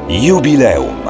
Jubileum.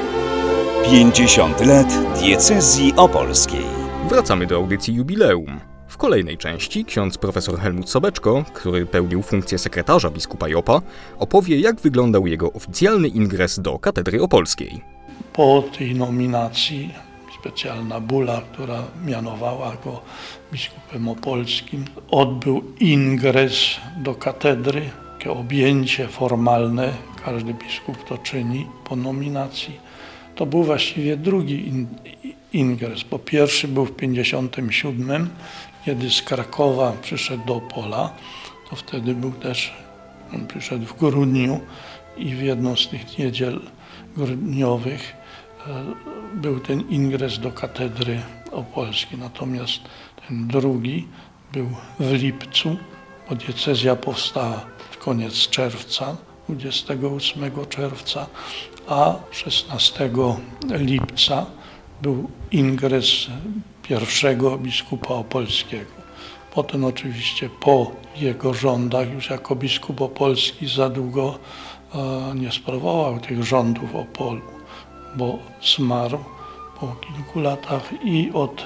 50 lat diecezji opolskiej. Wracamy do audycji Jubileum. W kolejnej części ksiądz profesor Helmut Sobeczko, który pełnił funkcję sekretarza biskupa Jopa, opowie, jak wyglądał jego oficjalny ingres do katedry opolskiej. Po tej nominacji specjalna bula, która mianowała go biskupem opolskim, odbył ingres do katedry, takie objęcie formalne. Każdy biskup to czyni po nominacji. To był właściwie drugi ingres, bo pierwszy był w 57, kiedy z Krakowa przyszedł do Opola. To wtedy był też, on przyszedł w grudniu i w jedną z tych niedziel grudniowych był ten ingres do katedry opolskiej. Natomiast ten drugi był w lipcu, bo diecezja powstała w koniec czerwca, 28 czerwca, a 16 lipca był ingres pierwszego biskupa opolskiego. Potem oczywiście po jego rządach, już jako biskup opolski, za długo nie sprawował tych rządów w Opolu, bo zmarł po kilku latach i od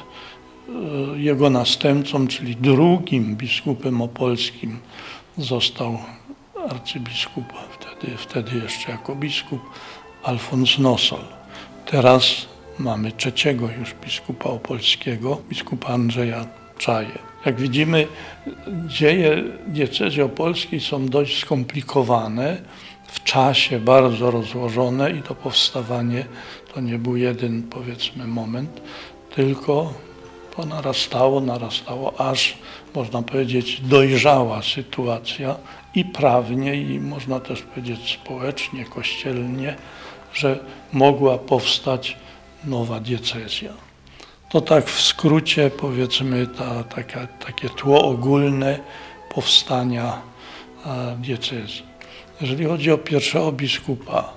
jego następcą, czyli drugim biskupem opolskim, został arcybiskup, wtedy jeszcze jako biskup, Alfons Nosol. Teraz mamy trzeciego już biskupa opolskiego, biskupa Andrzeja Czaję. Jak widzimy, dzieje diecezji opolskiej są dość skomplikowane, w czasie bardzo rozłożone i to powstawanie to nie był jeden, powiedzmy, moment, tylko to narastało, aż można powiedzieć dojrzała sytuacja i prawnie, i można też powiedzieć społecznie, kościelnie, że mogła powstać nowa diecezja. To tak w skrócie, powiedzmy, takie tło ogólne powstania diecezji. Jeżeli chodzi o pierwszego biskupa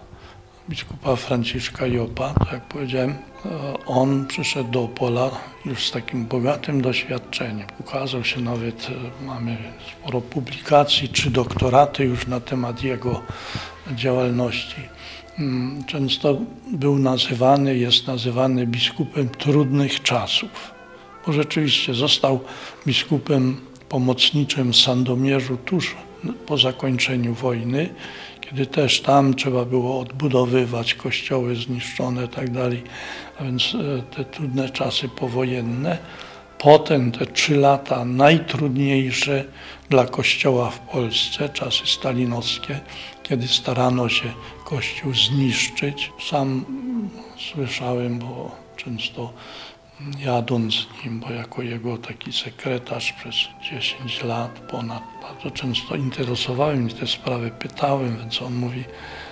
Franciszka Jopa, to jak powiedziałem, on przyszedł do Opola już z takim bogatym doświadczeniem. Ukazał się nawet, mamy sporo publikacji, 3 doktoraty już na temat jego działalności. Często jest nazywany biskupem trudnych czasów, bo rzeczywiście został biskupem pomocniczym w Sandomierzu tuż po zakończeniu wojny, kiedy też tam trzeba było odbudowywać kościoły zniszczone i tak dalej, a więc te trudne czasy powojenne. Potem te 3 lata najtrudniejsze dla Kościoła w Polsce, czasy stalinowskie, kiedy starano się Kościół zniszczyć. Sam słyszałem, bo często jadąc z nim, bo jako jego taki sekretarz przez 10 lat ponad, bardzo często interesowałem się te sprawy, pytałem, więc on mówi,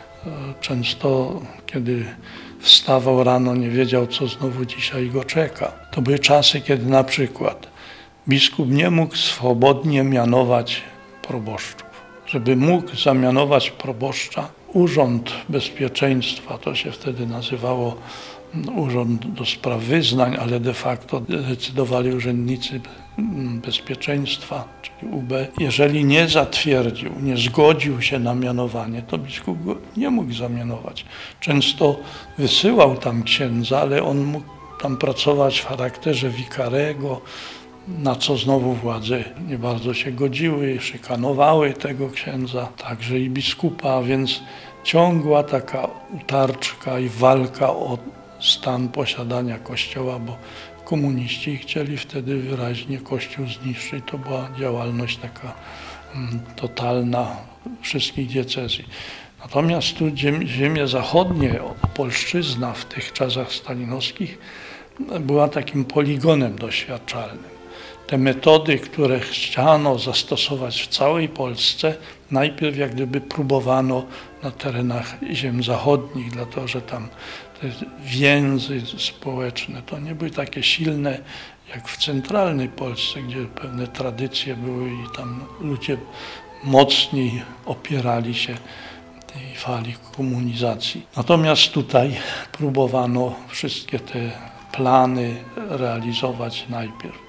często kiedy wstawał rano, nie wiedział, co znowu dzisiaj go czeka. To były czasy, kiedy na przykład biskup nie mógł swobodnie mianować proboszczów. Żeby mógł zamianować proboszcza, Urząd Bezpieczeństwa, to się wtedy nazywało Urząd do Spraw Wyznań, ale de facto decydowali urzędnicy bezpieczeństwa, czyli UB. Jeżeli nie zatwierdził, nie zgodził się na mianowanie, to biskup go nie mógł zamianować. Często wysyłał tam księdza, ale on mógł tam pracować w charakterze wikarego, na co znowu władze nie bardzo się godziły, szykanowały tego księdza, także i biskupa, więc ciągła taka utarczka i walka o stan posiadania Kościoła, bo komuniści chcieli wtedy wyraźnie Kościół zniszczyć. To była działalność taka totalna wszystkich diecezji. Natomiast tu ziemie zachodnie, Opolszczyzna w tych czasach stalinowskich była takim poligonem doświadczalnym. Te metody, które chciano zastosować w całej Polsce, najpierw jak gdyby próbowano na terenach ziem zachodnich, dlatego że tam te więzy społeczne to nie były takie silne jak w centralnej Polsce, gdzie pewne tradycje były i tam ludzie mocniej opierali się tej fali komunizacji. Natomiast tutaj próbowano wszystkie te plany realizować najpierw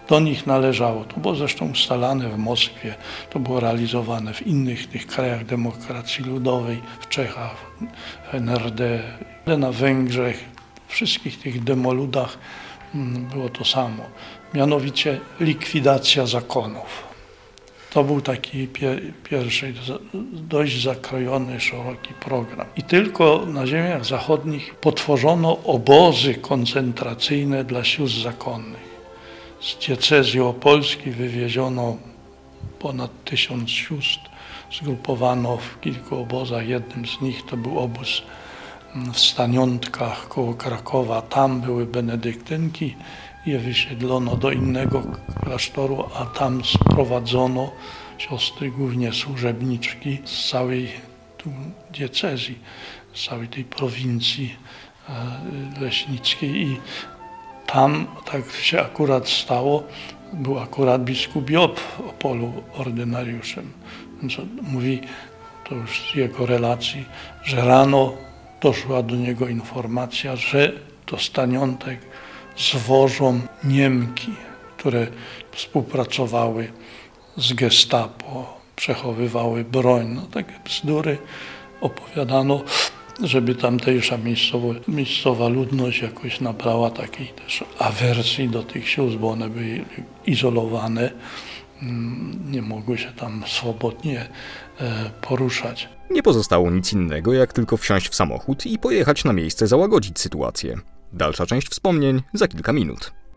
do nich należało. To było zresztą ustalane w Moskwie, to było realizowane w innych tych krajach demokracji ludowej, w Czechach, w NRD, na Węgrzech, wszystkich tych demoludach było to samo. Mianowicie likwidacja zakonów. To był taki pierwszy, dość zakrojony, szeroki program. I tylko na ziemiach zachodnich potworzono obozy koncentracyjne dla sióstr zakonnych. Z diecezji opolskiej wywieziono ponad 1000 sióstr, zgrupowano w kilku obozach. Jednym z nich to był obóz w Staniątkach koło Krakowa. Tam były benedyktynki, je wysiedlono do innego klasztoru, a tam sprowadzono siostry, głównie służebniczki z całej tu diecezji, z całej tej prowincji leśnickiej i tam tak się akurat stało, był akurat biskup Job w Opolu ordynariuszem. Więc mówi, to już z jego relacji, że rano doszła do niego informacja, że do Staniątek zwożą Niemki, które współpracowały z Gestapo, przechowywały broń. No, takie bzdury opowiadano, żeby tamtejsza miejscowa ludność jakoś nabrała takiej też awersji do tych sióstr, bo one były izolowane, nie mogły się tam swobodnie poruszać. Nie pozostało nic innego, jak tylko wsiąść w samochód i pojechać na miejsce załagodzić sytuację. Dalsza część wspomnień za kilka minut.